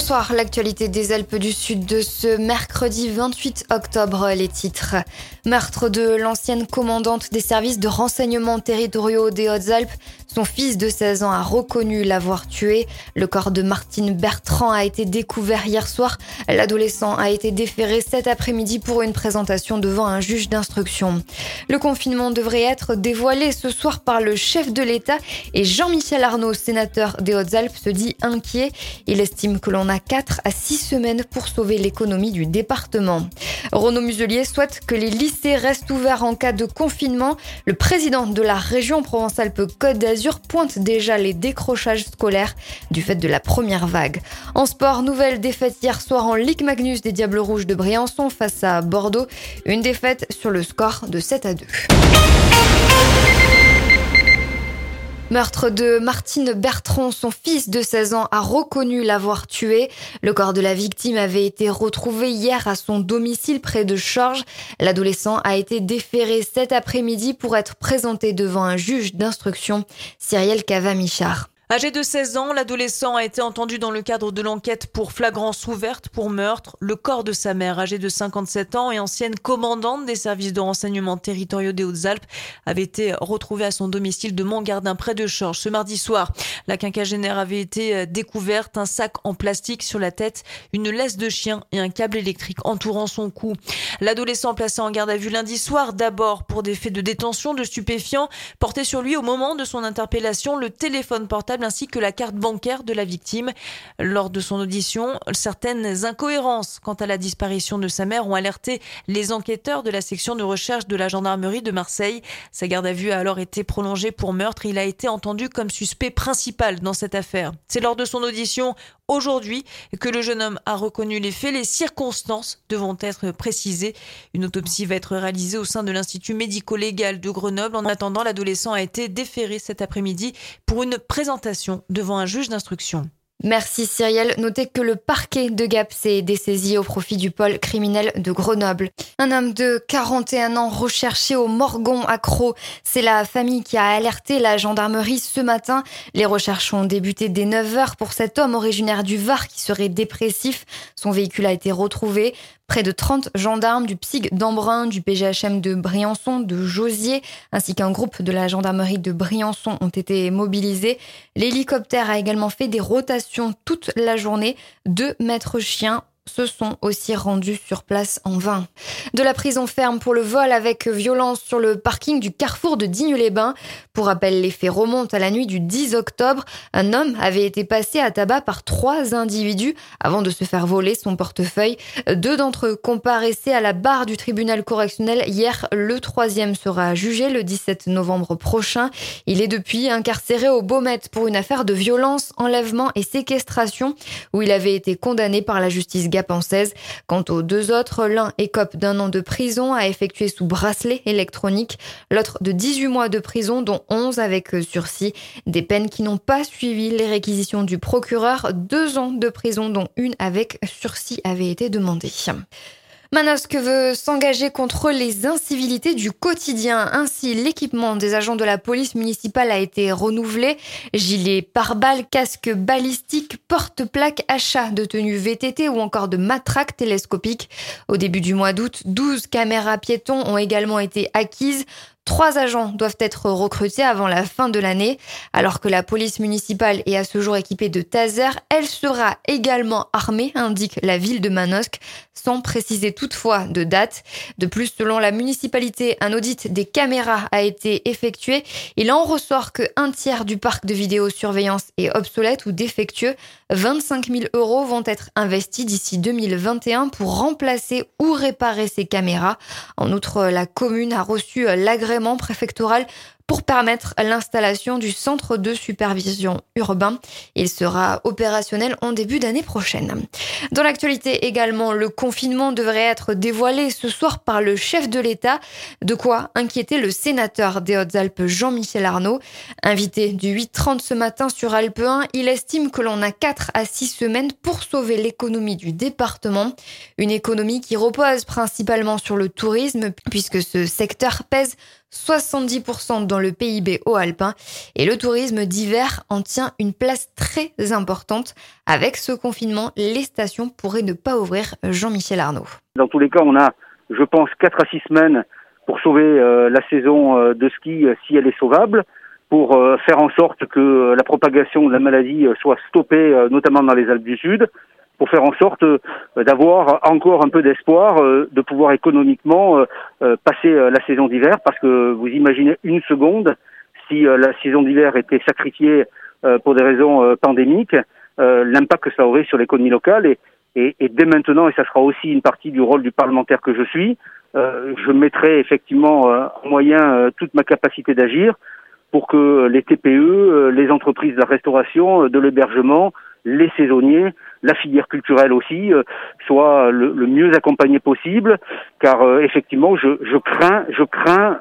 Bonsoir, l'actualité des Alpes du Sud de ce mercredi 28 octobre, les titres. Meurtre de l'ancienne commandante des services de renseignement territoriaux des Hautes-Alpes. Son fils de 16 ans a reconnu l'avoir tué. Le corps de Martine Bertrand a été découvert hier soir. L'adolescent a été déféré cet après-midi pour une présentation devant un juge d'instruction. Le confinement devrait être dévoilé ce soir par le chef de l'État et Jean-Michel Arnaud, sénateur des Hautes-Alpes, se dit inquiet. Il estime que l'on a 4 à 6 semaines pour sauver l'économie du département. Renaud Muselier souhaite que les lycées restent ouverts en cas de confinement. Le président de la région Provence-Alpes-Côte d'Azur pointe déjà les décrochages scolaires du fait de la première vague. En sport, nouvelle défaite hier soir en Ligue Magnus des Diables Rouges de Briançon face à Bordeaux. Une défaite sur le score de 7-2. Meurtre de Martine Bertrand, son fils de 16 ans a reconnu l'avoir tué. Le corps de la victime avait été retrouvé hier à son domicile près de Chorges. L'adolescent a été déféré cet après-midi pour être présenté devant un juge d'instruction, Cyrielle Cava-Michard. Âgé de 16 ans, l'adolescent a été entendu dans le cadre de l'enquête pour flagrance ouverte pour meurtre. Le corps de sa mère, âgée de 57 ans et ancienne commandante des services de renseignement territoriaux des Hautes-Alpes, avait été retrouvé à son domicile de Montgardin près de Chorges ce mardi soir. La quinquagénaire avait été découverte, un sac en plastique sur la tête, une laisse de chien et un câble électrique entourant son cou. L'adolescent placé en garde à vue lundi soir, d'abord pour des faits de détention de stupéfiants, portait sur lui au moment de son interpellation le téléphone portable ainsi que la carte bancaire de la victime. Lors de son audition, certaines incohérences quant à la disparition de sa mère ont alerté les enquêteurs de la section de recherche de la gendarmerie de Marseille. Sa garde à vue a alors été prolongée pour meurtre. Il a été entendu comme suspect principal dans cette affaire. C'est lors de son audition aujourd'hui que le jeune homme a reconnu les faits. Les circonstances devront être précisées. Une autopsie va être réalisée au sein de l'Institut médico-légal de Grenoble. En attendant, l'adolescent a été déféré cet après-midi pour une présentation devant un juge d'instruction. Merci Cyrielle. Notez que le parquet de Gap s'est dessaisi au profit du pôle criminel de Grenoble. Un homme de 41 ans recherché au Morgon à Crau. C'est la famille qui a alerté la gendarmerie ce matin. Les recherches ont débuté dès 9h pour cet homme originaire du Var qui serait dépressif. Son véhicule a été retrouvé. Près de 30 gendarmes du PSIG d'Embrun, du PGHM de Briançon, de Josier, ainsi qu'un groupe de la gendarmerie de Briançon ont été mobilisés. L'hélicoptère a également fait des rotations toute la journée. 2 maîtres chiens se sont aussi rendus sur place en vain. De la prison ferme pour le vol avec violence sur le parking du carrefour de Digne-les-Bains. Pour rappel, les faits remontent à la nuit du 10 octobre. Un homme avait été passé à tabac par 3 individus avant de se faire voler son portefeuille. 2 d'entre eux comparaissaient à la barre du tribunal correctionnel hier. Le 3e sera jugé le 17 novembre prochain. Il est depuis incarcéré au Baumette pour une affaire de violence, enlèvement et séquestration où il avait été condamné par la justice gapençaise. Quant aux 2 autres, l'un écope d'1 an de prison à effectuer sous bracelet électronique, l'autre de 18 mois de prison dont 11 avec sursis. Des peines qui n'ont pas suivi les réquisitions du procureur. 2 ans de prison dont 1 avec sursis avait été demandée. Manosque veut s'engager contre les incivilités du quotidien. Ainsi, l'équipement des agents de la police municipale a été renouvelé. Gilets pare-balles, casques balistiques, porte-plaques, achat de tenues VTT ou encore de matraques télescopiques. Au début du mois d'août, 12 caméras piétons ont également été acquises. 3 agents doivent être recrutés avant la fin de l'année. Alors que la police municipale est à ce jour équipée de tasers, elle sera également armée, indique la ville de Manosque, sans préciser toutefois de date. De plus, selon la municipalité, un audit des caméras a été effectué. Il en ressort que 1/3 du parc de vidéosurveillance est obsolète ou défectueux. 25 000 € vont être investis d'ici 2021 pour remplacer ou réparer ces caméras. En outre, la commune a reçu l'agrément préfectoral pour permettre l'installation du centre de supervision urbain. Il sera opérationnel en début d'année prochaine. Dans l'actualité également, le confinement devrait être dévoilé ce soir par le chef de l'État. De quoi inquiéter le sénateur des Hautes-Alpes Jean-Michel Arnaud. Invité du 8h30 ce matin sur Alpe 1, il estime que l'on a 4 à 6 semaines pour sauver l'économie du département. Une économie qui repose principalement sur le tourisme puisque ce secteur pèse 70% dans le PIB haut-alpin. Et le tourisme d'hiver en tient une place très importante. Avec ce confinement, les stations pourraient ne pas ouvrir. Jean-Michel Arnaud. Dans tous les cas, on a, je pense, 4 à 6 semaines pour sauver la saison de ski si elle est sauvable, pour faire en sorte que la propagation de la maladie soit stoppée, notamment dans les Alpes du Sud, pour faire en sorte d'avoir encore un peu d'espoir de pouvoir économiquement passer la saison d'hiver, parce que vous imaginez une seconde, si la saison d'hiver était sacrifiée pour des raisons pandémiques, l'impact que ça aurait sur l'économie locale. Et dès maintenant, et ça sera aussi une partie du rôle du parlementaire que je suis, je mettrai effectivement en moyen toute ma capacité d'agir pour que les TPE, les entreprises de la restauration, de l'hébergement, les saisonniers, la filière culturelle aussi, soient le mieux accompagnés possible, car effectivement, je crains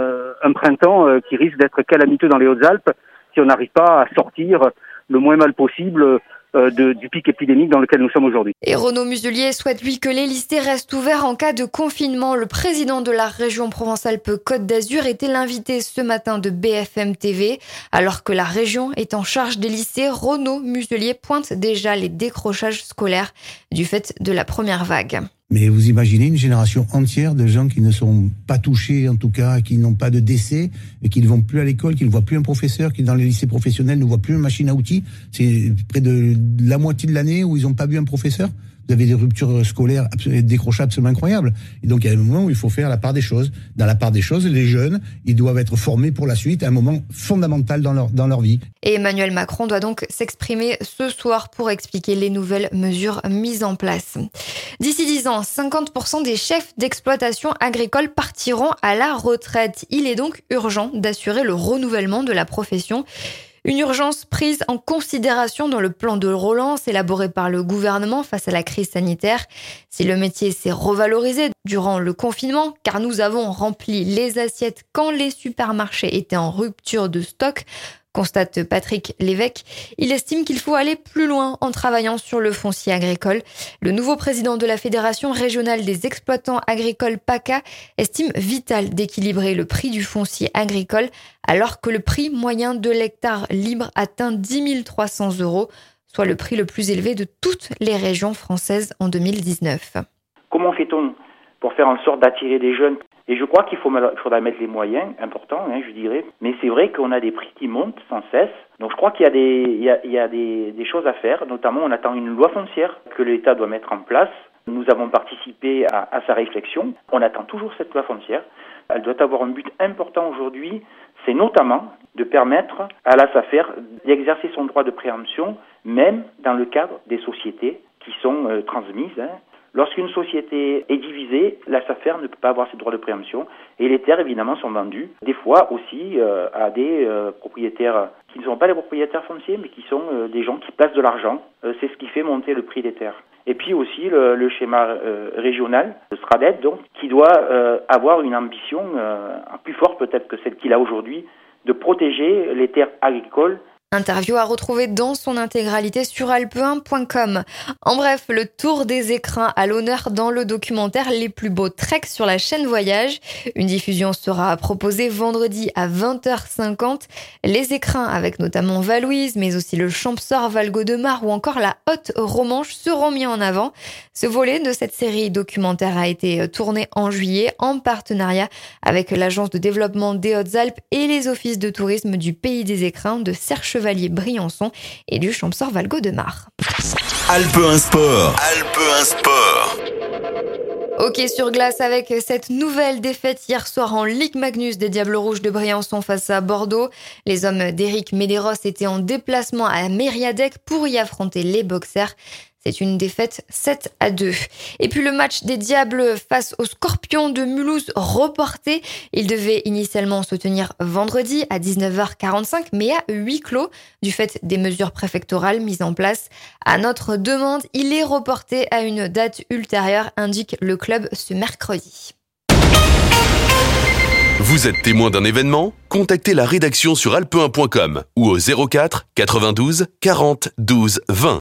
un printemps qui risque d'être calamiteux dans les Hautes-Alpes si on n'arrive pas à sortir le moins mal possible du pic épidémique dans lequel nous sommes aujourd'hui. Et Renaud Muselier souhaite, lui, que les lycées restent ouverts en cas de confinement. Le président de la région Provence-Alpes-Côte d'Azur était l'invité ce matin de BFM TV. Alors que la région est en charge des lycées, Renaud Muselier pointe déjà les décrochages scolaires du fait de la première vague. Mais vous imaginez une génération entière de gens qui ne sont pas touchés, en tout cas, qui n'ont pas de décès, et qui ne vont plus à l'école, qui ne voient plus un professeur, qui dans les lycées professionnels ne voient plus une machine à outils. C'est près de la moitié de l'année où ils n'ont pas vu un professeur. Vous avez des ruptures scolaires, des décrochages absolument incroyables. Et donc, il y a un moment où il faut faire la part des choses. Dans la part des choses, les jeunes, ils doivent être formés pour la suite à un moment fondamental dans leur vie. Et Emmanuel Macron doit donc s'exprimer ce soir pour expliquer les nouvelles mesures mises en place. D'ici 10 ans, 50% des chefs d'exploitation agricole partiront à la retraite. Il est donc urgent d'assurer le renouvellement de la profession. Une urgence prise en considération dans le plan de relance élaboré par le gouvernement face à la crise sanitaire. Si le métier s'est revalorisé durant le confinement, car nous avons rempli les assiettes quand les supermarchés étaient en rupture de stock, constate Patrick Lévesque, il estime qu'il faut aller plus loin en travaillant sur le foncier agricole. Le nouveau président de la Fédération régionale des exploitants agricoles PACA estime vital d'équilibrer le prix du foncier agricole alors que le prix moyen de l'hectare libre atteint 10 300 €, soit le prix le plus élevé de toutes les régions françaises en 2019. Comment fait-on pour faire en sorte d'attirer des jeunes ? Et je crois qu'il faudra mettre les moyens importants, je dirais. Mais c'est vrai qu'on a des prix qui montent sans cesse. Donc je crois qu'il y a des choses à faire. Notamment, on attend une loi foncière que l'État doit mettre en place. Nous avons participé à sa réflexion. On attend toujours cette loi foncière. Elle doit avoir un but important aujourd'hui. C'est notamment de permettre à la SAFER d'exercer son droit de préemption, même dans le cadre des sociétés qui sont transmises. Lorsqu'une société est divisée, la SAFER ne peut pas avoir ses droits de préemption et les terres, évidemment, sont vendues, des fois aussi à des propriétaires qui ne sont pas des propriétaires fonciers, mais qui sont des gens qui placent de l'argent. C'est ce qui fait monter le prix des terres. Et puis aussi le schéma régional, le SRADET, donc, qui doit avoir une ambition plus forte peut-être que celle qu'il a aujourd'hui, de protéger les terres agricoles. Interview à retrouver dans son intégralité sur alpe1.com. En bref, le tour des écrins à l'honneur dans le documentaire Les plus beaux treks sur la chaîne Voyage. Une diffusion sera proposée vendredi à 20h50. Les écrins avec notamment Valouise, mais aussi le Champsaur Val-Gaudemar ou encore la Haute-Romanche seront mis en avant. Ce volet de cette série documentaire a été tourné en juillet en partenariat avec l'Agence de développement des Hautes-Alpes et les offices de tourisme du Pays des Écrins de Serre-Chevalier-Briançon et du Champsaur Val-Gaudemar. Alpe 1 Sport. Alpe 1 Sport. Hockey sur glace avec cette nouvelle défaite hier soir en Ligue Magnus des Diables Rouges de Briançon face à Bordeaux. Les hommes d'Éric Médéros étaient en déplacement à Mériadec pour y affronter les Boxers. C'est une défaite 7-2. Et puis le match des Diables face aux Scorpions de Mulhouse reporté. Il devait initialement se tenir vendredi à 19h45, mais à huis clos du fait des mesures préfectorales mises en place. À notre demande, il est reporté à une date ultérieure, indique le club ce mercredi. Vous êtes témoin d'un événement ? Contactez la rédaction sur alpe1.com ou au 04 92 40 12 20.